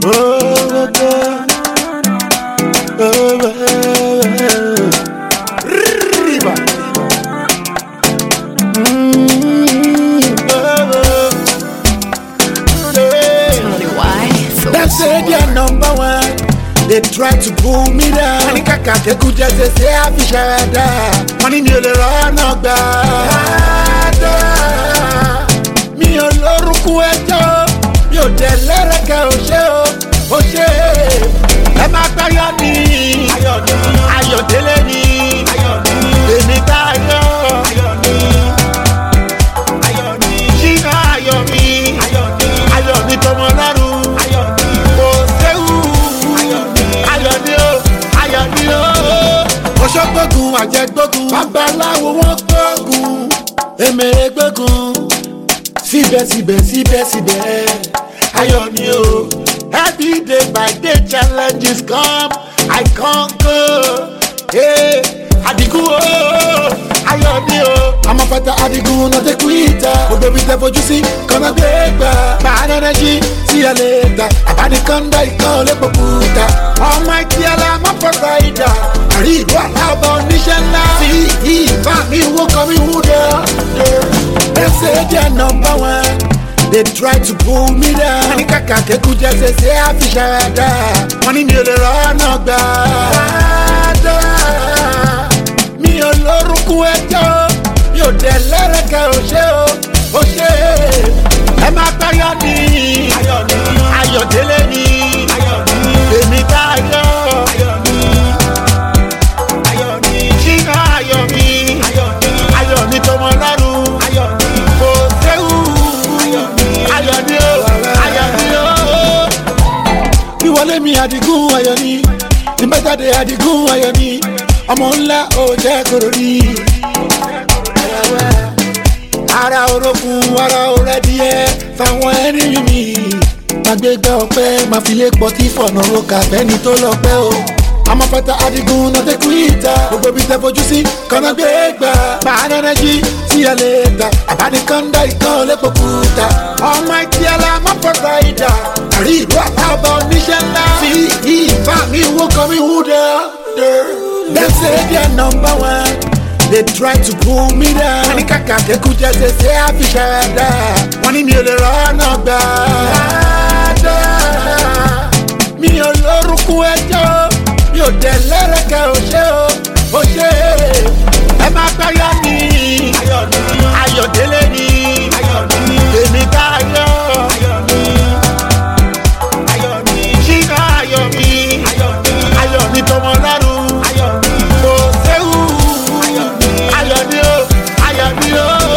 Say they're number one. They try to pull me down. Money kaka they could just say I fish out. Money me le run gba. Mi o loruku ejo. Mi o de lereke o se. E ma gba yo ni. Ayọ̀délé ni. Èmi tayo. Ṣínà ayọ̀ mi. Ayọ̀ mi tọmọ lọ́rùn. Oṣogbógun àjẹgbógun babaláwo wọn gbógun èmèrè gbógun síbẹ̀síbẹ̀ ayọ̀ ni o. Every day by day challenges come I conquer. Hey, Adigun o ayọ̀ ni o. Àmọ́ fata Adigun náà tẹ́ kúìtà. Gbogbo ibi tẹ́ fojú sí kọ́nà gbé gbà. Bàá nẹ́nẹ́jì sí ẹ lè ta. Àbánikọ́ńdà ìkan ò lè pòkúta. Ọmọ ìtì ẹlẹ́mọ̀ fọ́sà ìdá. Àrí ìlú àlábọ̀ oníṣẹ́ ńlá. Sí ìfà mi wó kọ́ mi wú dẹ́. They say they're number one. They try to pull me down. Money kaka keku just say I fish out. Money mi ò lè rọ́nà gbà. Mi ò lórúkú ẹjọ́. Mi ò dẹ̀ lẹ́rẹ̀kẹ́ o ṣe. Ẹ má gbáyọ̀ ni. Ayọ̀délé ni. Èmi tayo. Ṣínà ayọ̀ mi. Ayọ̀ mi tọmọ lọ́rùn. Kò séwu. Ayọ̀ ni o. Ìwọlé mi Adigun ayọ̀ ni. Ìmẹ́jáde Adigun ayọ̀ ni. Ọmọ ńlá ò jẹ́ kòrò ní. Ara orokun ara ọ̀rẹ́ díẹ̀ fáwọn ẹni mi. Màgbégbá ọpẹ́ máa fi lé pọtí fọ̀nà roka fẹ́ni tó lọ pẹ́ o. Àmọ́ fata Adigun náà tẹ́ kúìtà. Gbogbo ibi tẹ́ fojú sí kọ́nà gbé gbà. Bàá nẹ́nẹ́jì sí ẹ lè ta. Àbánikọ́ńdà ìkan ò lè pòkúta. Ọmọ ìtì ẹlẹ́mọ̀ fọ́sà ìdá. Àrí ìlú àlábọ̀ oníṣẹ́ ńlá. Sí ìfà mi wó kọ́ mi wú dẹ́. They say they're number one. They try to pull me down. Money kaka keku just say I fish out. Money mi ò lè rọ́nà gbà. Mi ò lórúkú ẹjọ́. Mi ò dẹ̀ lẹ́rẹ̀kẹ́ o ṣe. Ẹ má gbáyọ̀ ni. Ayọ̀délé ni. Èmi tayo. Ṣínà ayọ̀ mi. Ayọ̀ mi tọmọ lọ́rùn. Kò séwu. Ayọ̀ ni o.